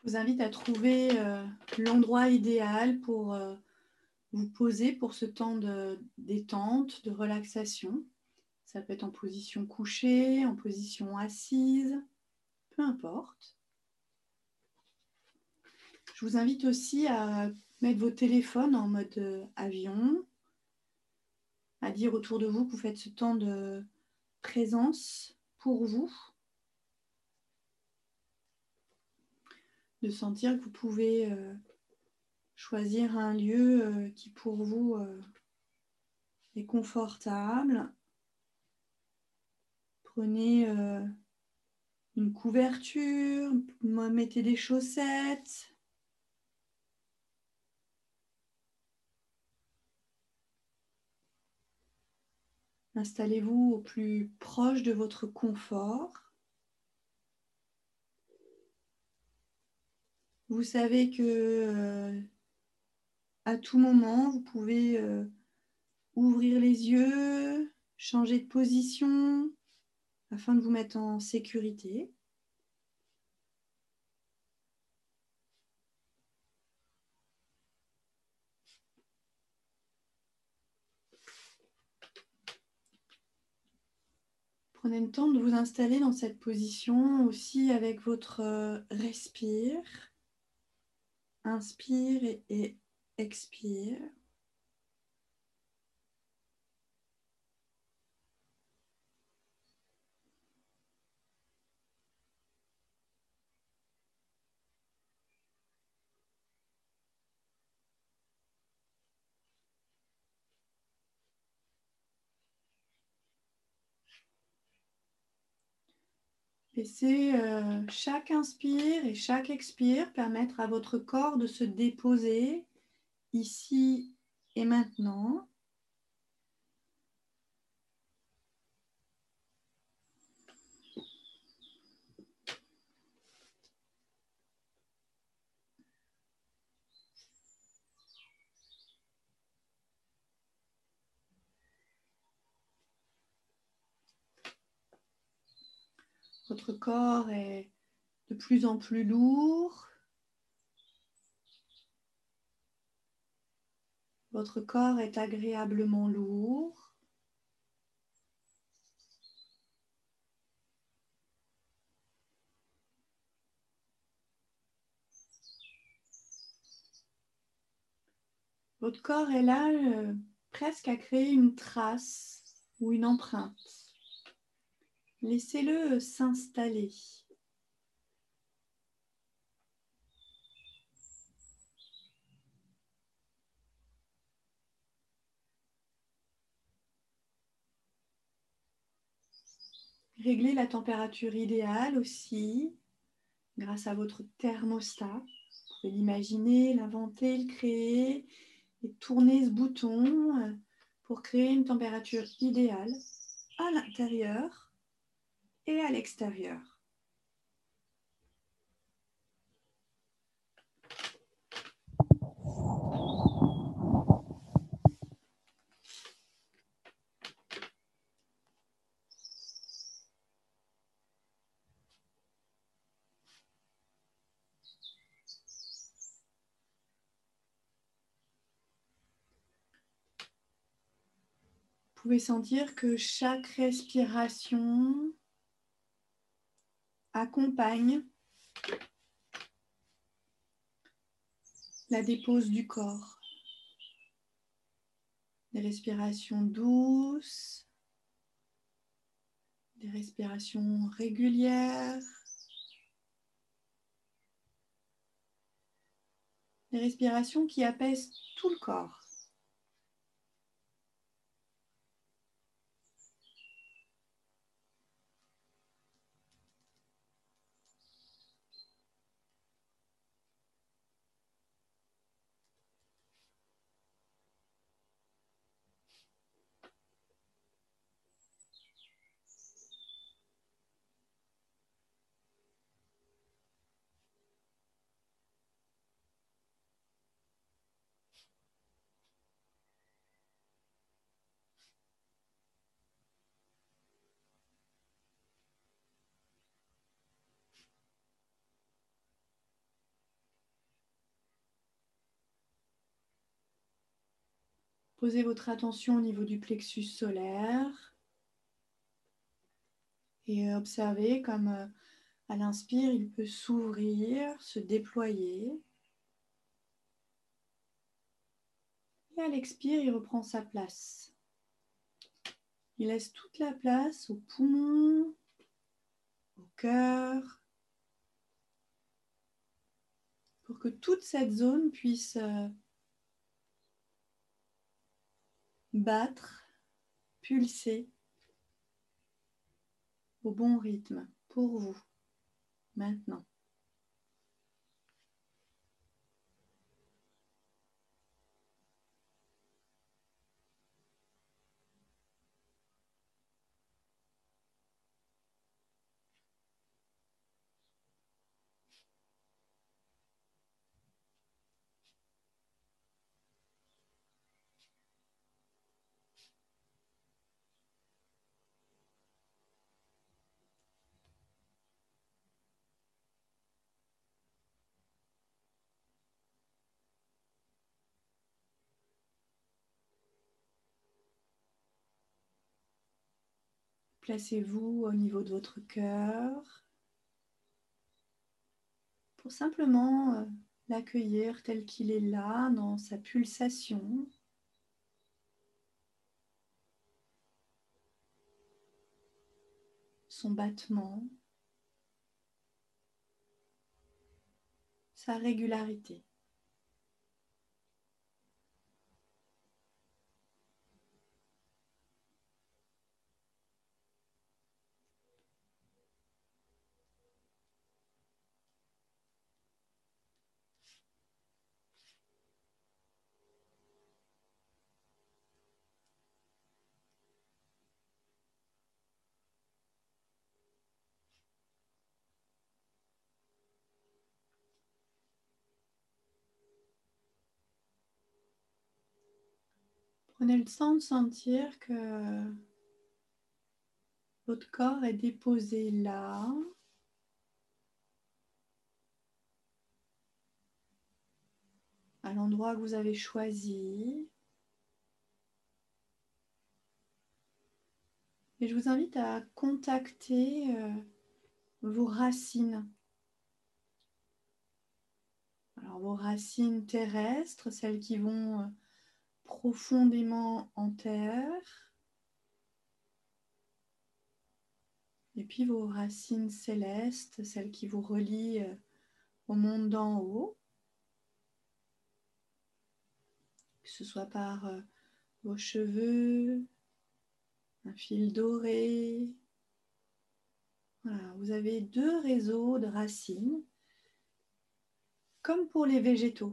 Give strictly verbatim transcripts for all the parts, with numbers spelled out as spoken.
Je vous invite à trouver euh, l'endroit idéal pour euh, vous poser pour ce temps de détente, de relaxation. Ça peut être en position couchée, en position assise, peu importe. Je vous invite aussi à mettre vos téléphones en mode euh, avion, à dire autour de vous que vous faites ce temps de présence pour vous, de sentir que vous pouvez euh, choisir un lieu euh, qui pour vous euh, est confortable. Prenez euh, une couverture, mettez des chaussettes. Installez-vous au plus proche de votre confort. Vous savez que euh, à tout moment, vous pouvez euh, ouvrir les yeux, changer de position afin de vous mettre en sécurité. Prenez le temps de vous installer dans cette position aussi avec votre euh, respire. Inspire et, et expire. Laissez euh, chaque inspire et chaque expire permettre à votre corps de se déposer ici et maintenant. Votre corps est de plus en plus lourd. Votre corps est agréablement lourd. Votre corps est là euh, presque à créer une trace ou une empreinte. Laissez-le s'installer. Réglez la température idéale aussi grâce à votre thermostat. Vous pouvez l'imaginer, l'inventer, le créer et tourner ce bouton pour créer une température idéale à l'intérieur et à l'extérieur. Vous pouvez sentir que chaque respiration accompagne la dépose du corps. Des respirations douces, des respirations régulières, des respirations qui apaisent tout le corps. Posez votre attention au niveau du plexus solaire et observez comme euh, à l'inspire, il peut s'ouvrir, se déployer. Et à l'expire, il reprend sa place. Il laisse toute la place aux poumons, au cœur, pour que toute cette zone puisse euh, battre, pulser au bon rythme pour vous, maintenant. Placez-vous au niveau de votre cœur pour simplement euh, l'accueillir tel qu'il est là, dans sa pulsation. Son battement, sa régularité. Prenez le temps de sentir que votre corps est déposé là, à l'endroit que vous avez choisi. Et je vous invite à contacter euh, vos racines. Alors vos racines terrestres, celles qui vont euh, profondément en terre. Et puis vos racines célestes, celles qui vous relient euh, au monde d'en haut. Que ce soit par euh, vos cheveux, un fil doré. Voilà, vous avez deux réseaux de racines, comme pour les végétaux.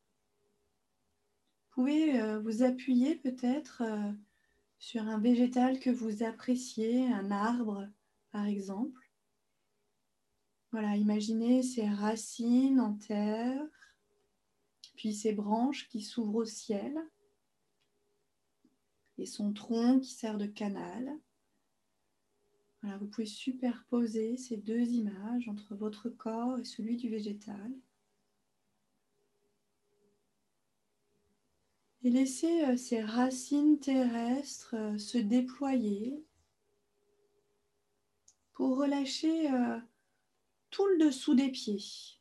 Vous pouvez euh, vous appuyer peut-être euh, sur un végétal que vous appréciez, un arbre par exemple. Voilà, imaginez ses racines en terre, puis ses branches qui s'ouvrent au ciel, et son tronc qui sert de canal. Voilà, vous pouvez superposer ces deux images entre votre corps et celui du végétal. Et laissez euh, ces racines terrestres euh, se déployer pour relâcher euh, tout le dessous des pieds.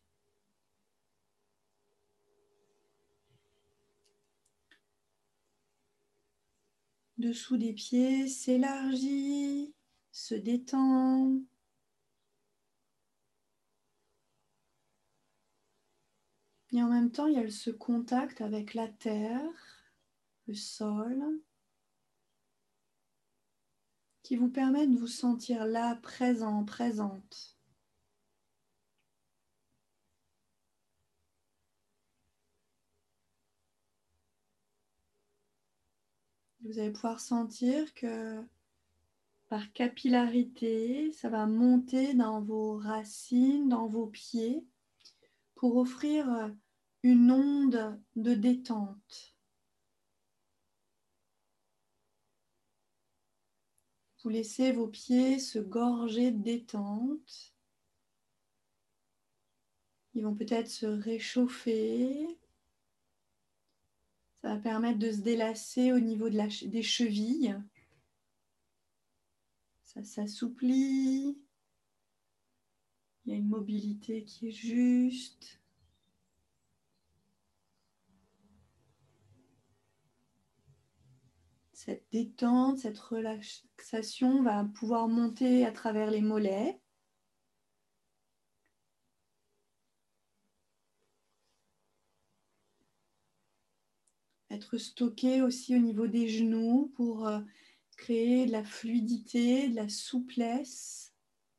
Dessous des pieds s'élargit, se détend. Et en même temps, il y a ce contact avec la terre, le sol, qui vous permet de vous sentir là, présent, présente. Vous allez pouvoir sentir que par capillarité, ça va monter dans vos racines, dans vos pieds, pour offrir une onde de détente. Vous laissez vos pieds se gorger de détente. Ils vont peut-être se réchauffer. Ça va permettre de se délasser au niveau de la, des chevilles. Ça s'assouplit. Il y a une mobilité qui est juste. Cette détente, cette relaxation va pouvoir monter à travers les mollets. Être stocké aussi au niveau des genoux pour euh, créer de la fluidité, de la souplesse.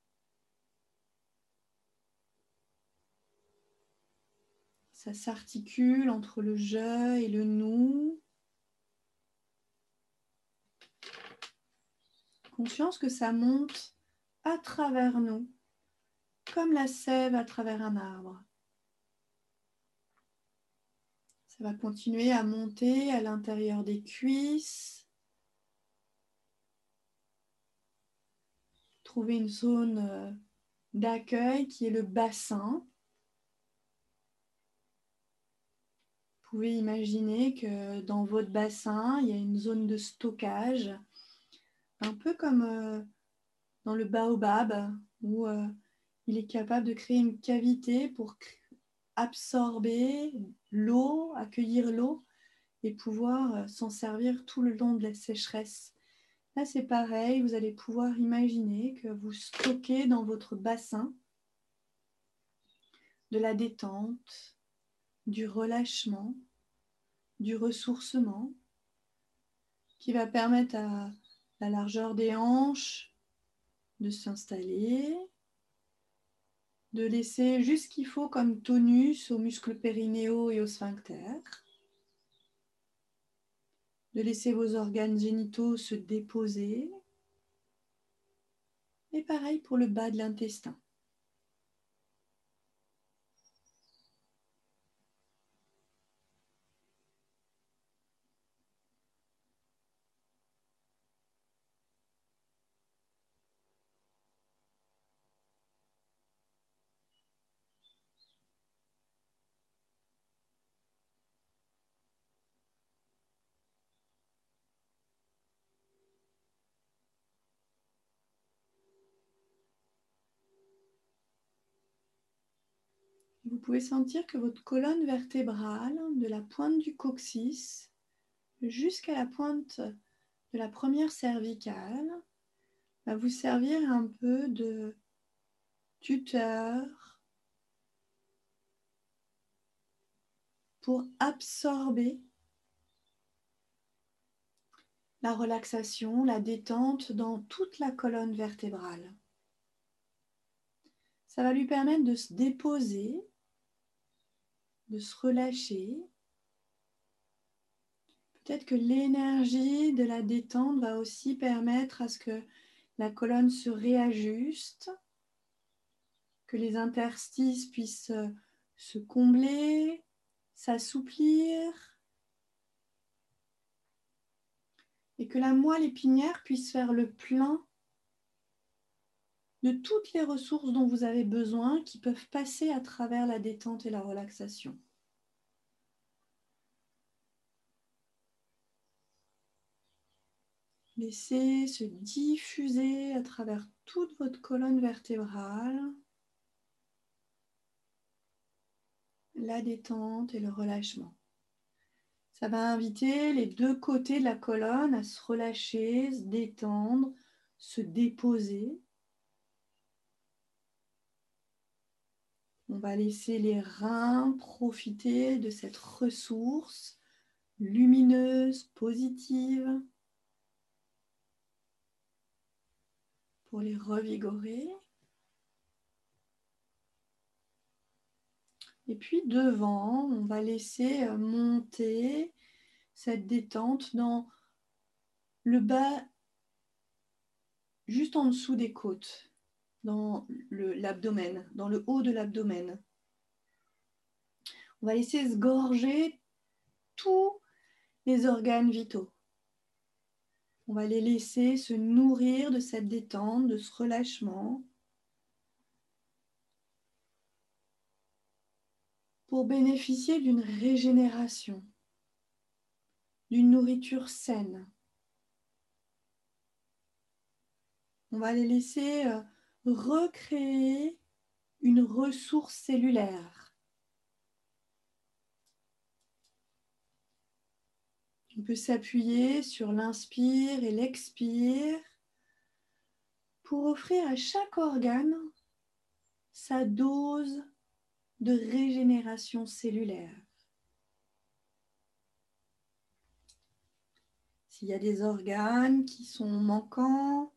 Ça s'articule entre le je et le nous. Conscience que ça monte à travers nous, comme la sève à travers un arbre. Ça va continuer à monter à l'intérieur des cuisses. Trouver une zone d'accueil qui est le bassin. Vous pouvez imaginer que dans votre bassin, il y a une zone de stockage, un peu comme euh, dans le baobab, où euh, il est capable de créer une cavité pour absorber l'eau, accueillir l'eau et pouvoir euh, s'en servir tout le long de la sécheresse. Là, c'est pareil, vous allez pouvoir imaginer que vous stockez dans votre bassin de la détente, du relâchement, du ressourcement, qui va permettre à la largeur des hanches de s'installer, de laisser juste ce qu'il faut comme tonus aux muscles périnéaux et aux sphincters, de laisser vos organes génitaux se déposer, et pareil pour le bas de l'intestin. Vous pouvez sentir que votre colonne vertébrale, de la pointe du coccyx jusqu'à la pointe de la première cervicale, va vous servir un peu de tuteur pour absorber la relaxation, la détente dans toute la colonne vertébrale. Ça va lui permettre de se déposer, de se relâcher. Peut-être que l'énergie de la détente va aussi permettre à ce que la colonne se réajuste, que les interstices puissent se combler, s'assouplir, et que la moelle épinière puisse faire le plein de toutes les ressources dont vous avez besoin qui peuvent passer à travers la détente et la relaxation. Laissez se diffuser à travers toute votre colonne vertébrale la détente et le relâchement. Ça va inviter les deux côtés de la colonne à se relâcher, se détendre, se déposer. On va laisser les reins profiter de cette ressource lumineuse, positive, pour les revigorer. Et puis devant, on va laisser monter cette détente dans le bas, juste en dessous des côtes, dans l'abdomen, dans le haut de l'abdomen. On va laisser se gorger tous les organes vitaux. On va les laisser se nourrir de cette détente, de ce relâchement, pour bénéficier d'une régénération. d'une nourriture saine. On va les laisser euh, recréer une ressource cellulaire. On peut s'appuyer sur l'inspire et l'expire pour offrir à chaque organe sa dose de régénération cellulaire. S'il y a des organes qui sont manquants,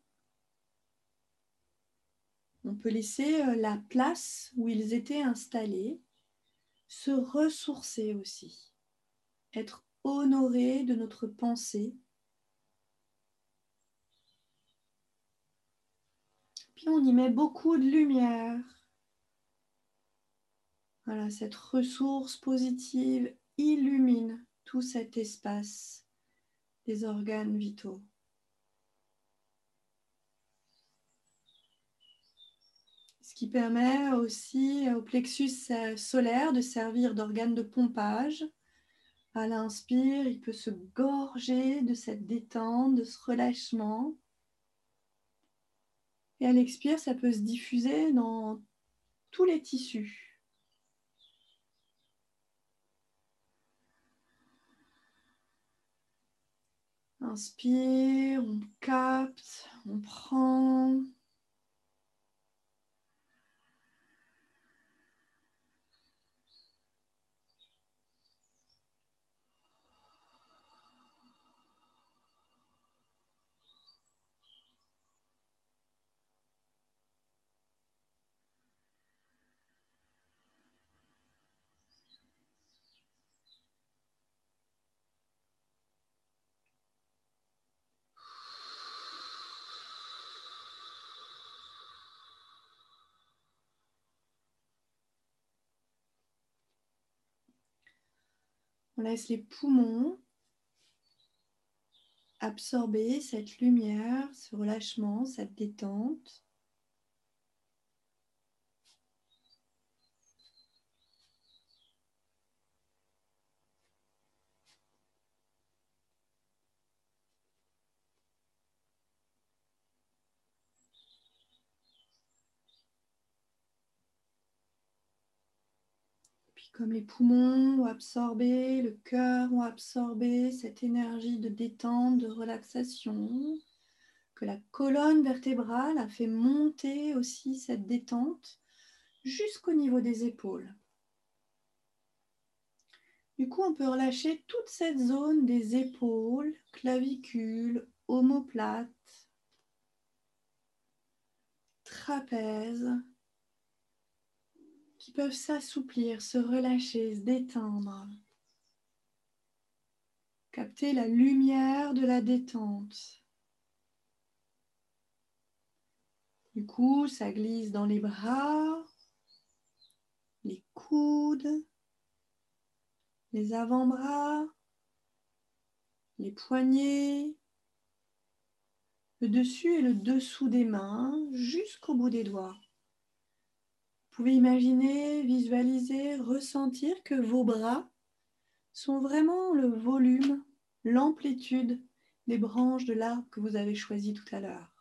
on peut laisser la place où ils étaient installés se ressourcer aussi, être honoré de notre pensée. Puis on y met beaucoup de lumière. Voilà, cette ressource positive illumine tout cet espace des organes vitaux. Ce qui permet aussi au plexus solaire de servir d'organe de pompage. À l'inspire, il peut se gorger de cette détente, de ce relâchement. Et à l'expire, ça peut se diffuser dans tous les tissus. Inspire, on capte, on prend. On laisse les poumons absorber cette lumière, ce relâchement, cette détente. Puis comme les poumons ont absorbé, le cœur ont absorbé cette énergie de détente, de relaxation, que la colonne vertébrale a fait monter aussi cette détente jusqu'au niveau des épaules. Du coup, on peut relâcher toute cette zone des épaules, clavicules, omoplates, trapèzes, qui peuvent s'assouplir, se relâcher, se détendre. Capter la lumière de la détente. Du coup, ça glisse dans les bras, les coudes, les avant-bras, les poignets, le dessus et le dessous des mains, jusqu'au bout des doigts. Vous pouvez imaginer, visualiser, ressentir que vos bras sont vraiment le volume, l'amplitude des branches de l'arbre que vous avez choisi tout à l'heure.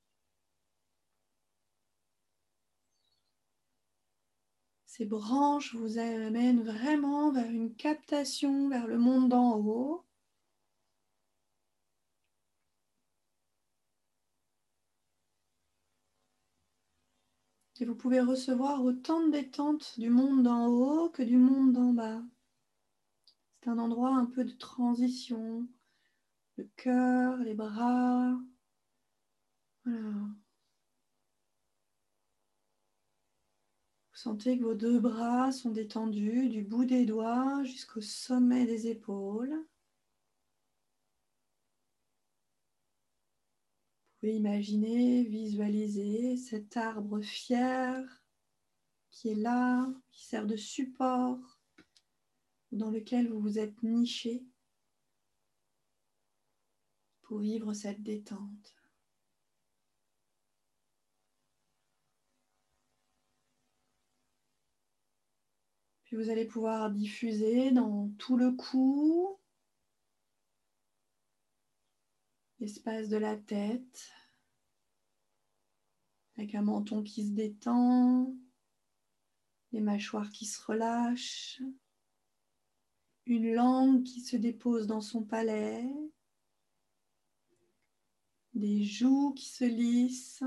Ces branches vous amènent vraiment vers une captation vers le monde d'en haut. Et vous pouvez recevoir autant de détente du monde d'en haut que du monde d'en bas. C'est un endroit un peu de transition. Le cœur, les bras. Voilà. Vous sentez que vos deux bras sont détendus du bout des doigts jusqu'au sommet des épaules. Vous pouvez imaginer, visualiser cet arbre fier qui est là, qui sert de support, dans lequel vous vous êtes niché pour vivre cette détente. Puis vous allez pouvoir diffuser dans tout le cou, l'espace de la tête, avec un menton qui se détend, les mâchoires qui se relâchent, une langue qui se dépose dans son palais, des joues qui se lissent,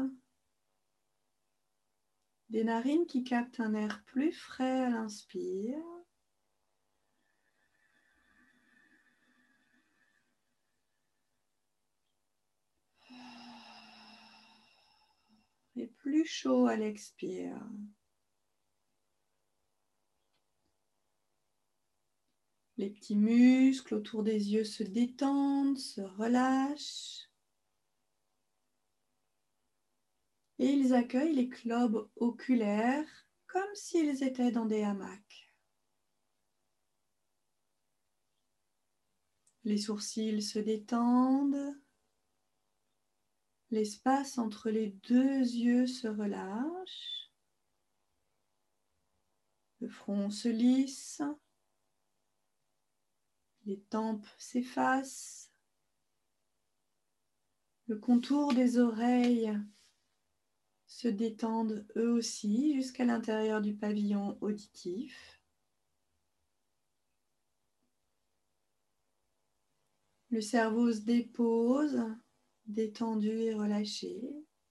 des narines qui captent un air plus frais à l'inspire. Et plus chaud à l'expire. Les petits muscles autour des yeux se détendent, se relâchent. Et ils accueillent les globes oculaires comme s'ils étaient dans des hamacs. Les sourcils se détendent. L'espace entre les deux yeux se relâche. Le front se lisse. Les tempes s'effacent. Le contour des oreilles se détendent eux aussi jusqu'à l'intérieur du pavillon auditif. Le cerveau se dépose, détendu et relâché.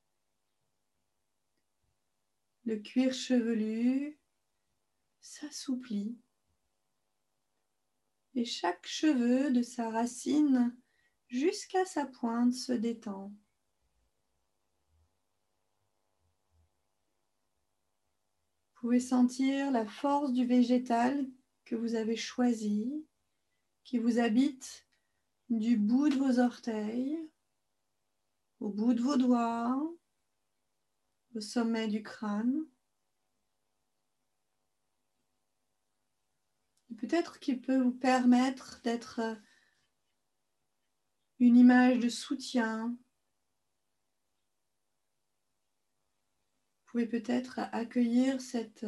Le cuir chevelu s'assouplit. Et chaque cheveu de sa racine jusqu'à sa pointe se détend. Vous pouvez sentir la force du végétal que vous avez choisi, qui vous habite du bout de vos orteils, au bout de vos doigts, au sommet du crâne. Peut-être qu'il peut vous permettre d'être une image de soutien. Vous pouvez peut-être accueillir cet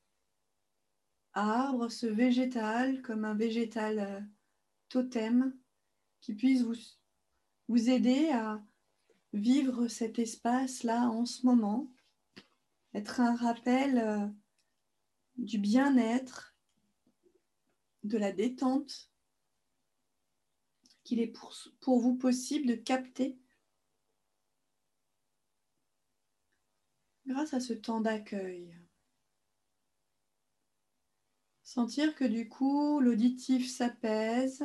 arbre, ce végétal, comme un végétal totem qui puisse vous, vous aider à vivre cet espace-là en ce moment, être un rappel euh, du bien-être, de la détente qu'il est pour, pour vous possible de capter grâce à ce temps d'accueil. Sentir que du coup, l'auditif s'apaise,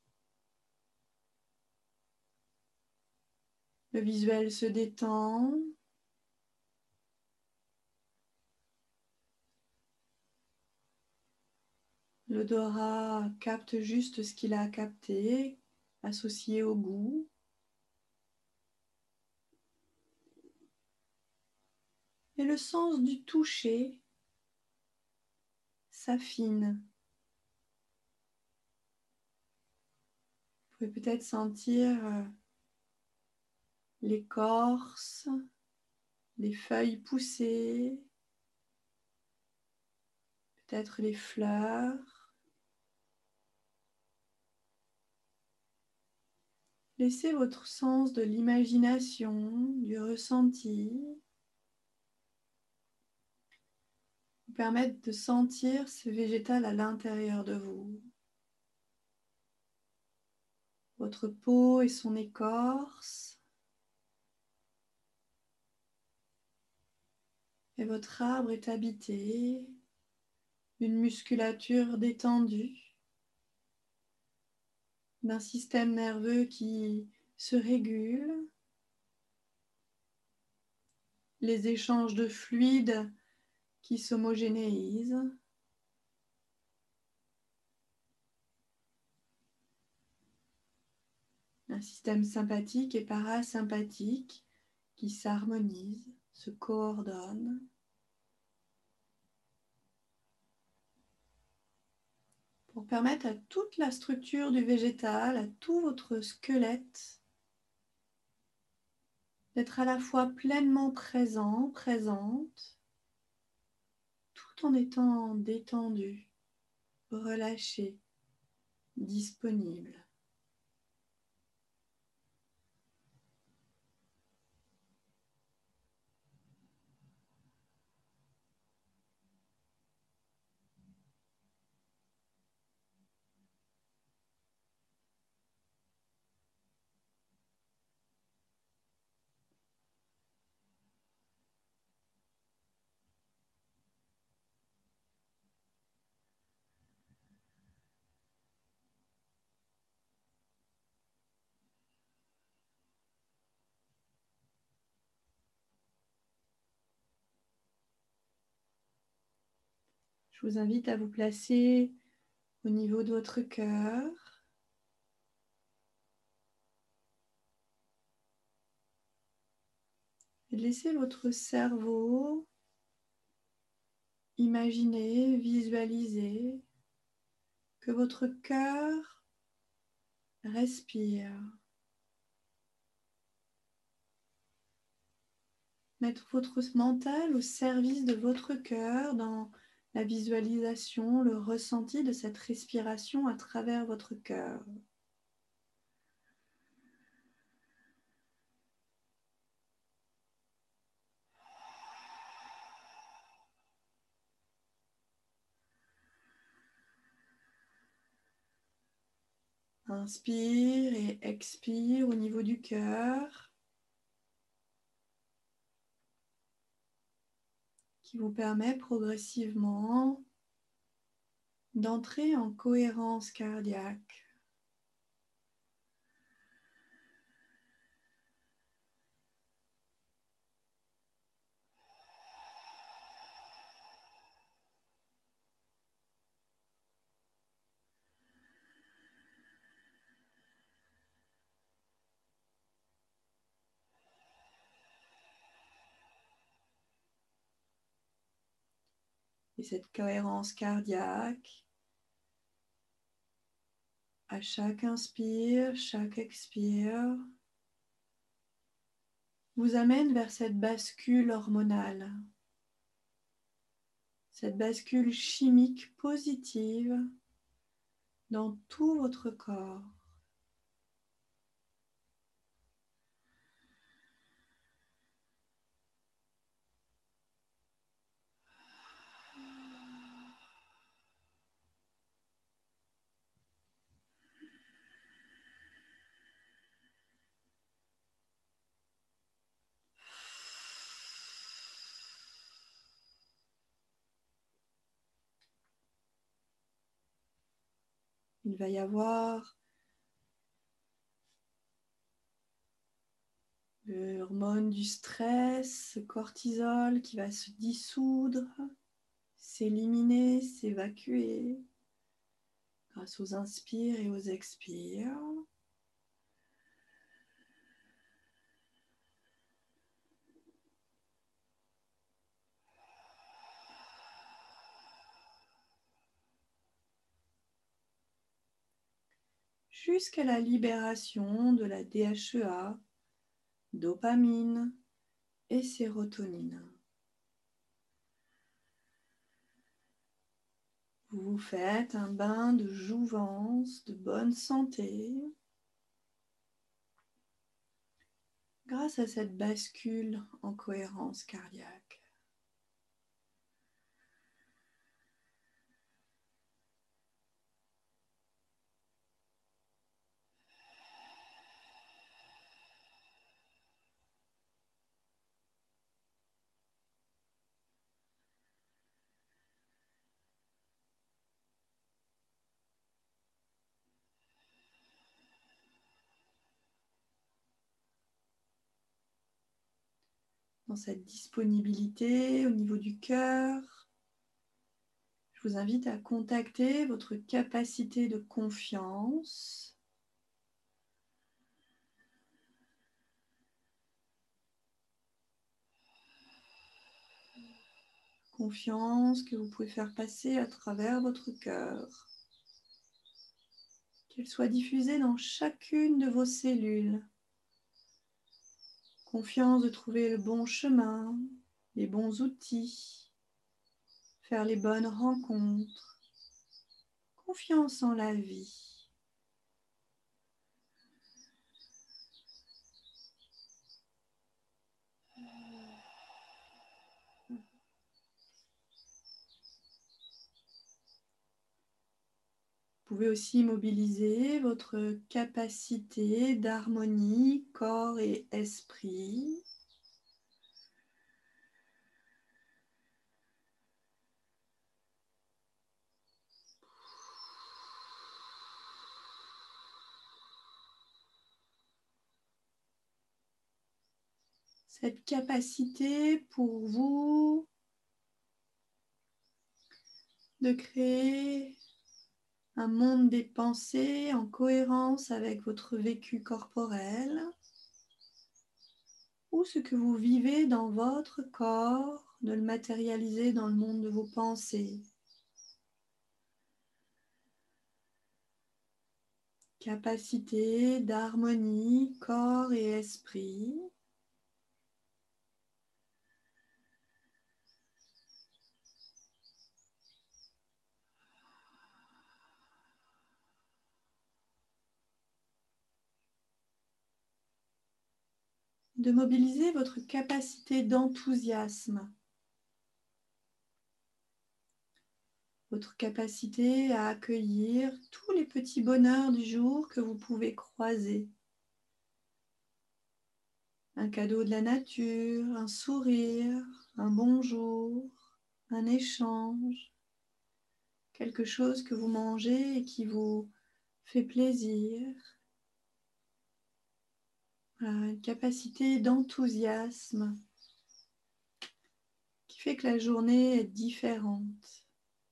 le visuel se détend, l'odorat capte juste ce qu'il a capté, associé au goût. Et le sens du toucher s'affine. Vous pouvez peut-être sentir l'écorce, les feuilles pousser, peut-être les fleurs. Laissez votre sens de l'imagination, du ressenti, vous permettre de sentir ce végétal à l'intérieur de vous. Votre peau et son écorce. Et votre arbre est habité d'une musculature détendue, d'un système nerveux qui se régule, les échanges de fluides qui s'homogénéisent. Un système sympathique et parasympathique qui s'harmonisent, se coordonnent. Pour permettre à toute la structure du végétal, à tout votre squelette, d'être à la fois pleinement présent, présente, tout en étant détendu, relâché, disponible. Je vous invite à vous placer au niveau de votre cœur. Et laissez votre cerveau imaginer, visualiser que votre cœur respire. Mettre votre mental au service de votre cœur dans la visualisation, le ressenti de cette respiration à travers votre cœur. Inspire et expire au niveau du cœur, qui vous permet progressivement d'entrer en cohérence cardiaque. Et cette cohérence cardiaque, à chaque inspire, chaque expire, vous amène vers cette bascule hormonale, cette bascule chimique positive dans tout votre corps. Il va y avoir l'hormone du stress, le cortisol qui va se dissoudre, s'éliminer, s'évacuer grâce aux inspires et aux expires. Jusqu'à la libération de la D H E A, dopamine et sérotonine. Vous vous faites un bain de jouvence, de bonne santé, grâce à cette bascule en cohérence cardiaque. Dans cette disponibilité au niveau du cœur, je vous invite à contacter votre capacité de confiance. Confiance que vous pouvez faire passer à travers votre cœur. Qu'elle soit diffusée dans chacune de vos cellules. Confiance de trouver le bon chemin, les bons outils, faire les bonnes rencontres. Confiance en la vie. Vous pouvez aussi mobiliser votre capacité d'harmonie corps et esprit. Cette capacité pour vous de créer un monde des pensées en cohérence avec votre vécu corporel ou ce que vous vivez dans votre corps, de le matérialiser dans le monde de vos pensées. Capacité d'harmonie, corps et esprit. De mobiliser votre capacité d'enthousiasme, votre capacité à accueillir tous les petits bonheurs du jour que vous pouvez croiser. Un cadeau de la nature, un sourire, un bonjour, un échange, quelque chose que vous mangez et qui vous fait plaisir. Voilà, une capacité d'enthousiasme qui fait que la journée est différente.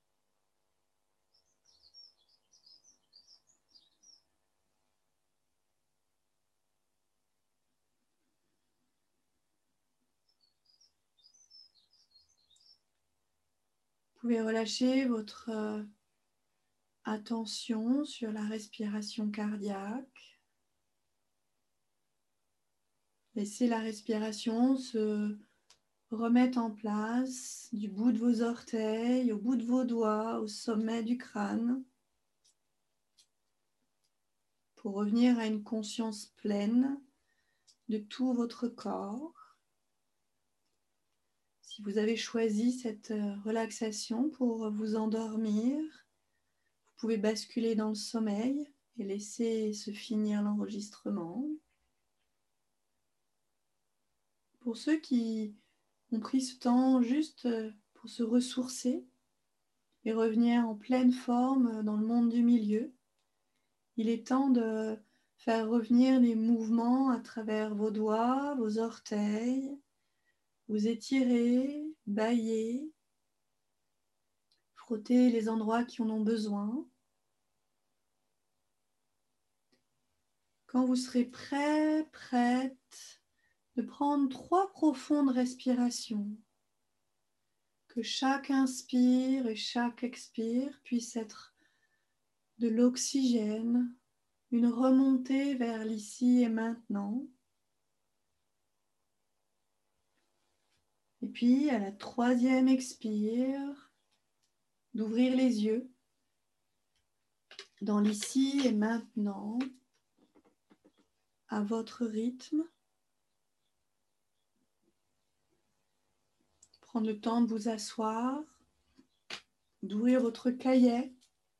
Vous pouvez relâcher votre euh, attention sur la respiration cardiaque. Laissez la respiration se remettre en place du bout de vos orteils, au bout de vos doigts, au sommet du crâne, pour revenir à une conscience pleine de tout votre corps. Si vous avez choisi cette relaxation pour vous endormir, vous pouvez basculer dans le sommeil et laisser se finir l'enregistrement. Pour ceux qui ont pris ce temps juste pour se ressourcer et revenir en pleine forme dans le monde du milieu, il est temps de faire revenir les mouvements à travers vos doigts, vos orteils. Vous étirez, baillez, frottez les endroits qui en ont besoin. Quand vous serez prêt, prête, de prendre trois profondes respirations, que chaque inspire et chaque expire puisse être de l'oxygène, une remontée vers l'ici et maintenant. Et puis, à la troisième expire, d'ouvrir les yeux dans l'ici et maintenant, à votre rythme. Prendre le temps de vous asseoir, d'ouvrir votre cahier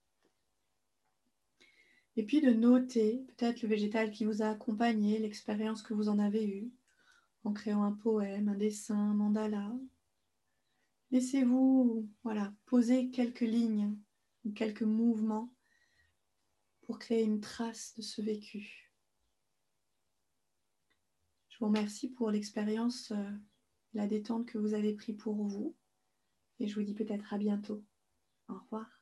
et puis de noter peut-être le végétal qui vous a accompagné, l'expérience que vous en avez eue en créant un poème, un dessin, un mandala. Laissez-vous voilà, poser quelques lignes, quelques mouvements pour créer une trace de ce vécu. Je vous remercie pour l'expérience, euh, la détente que vous avez pris pour vous et je vous dis peut-être à bientôt. Au revoir.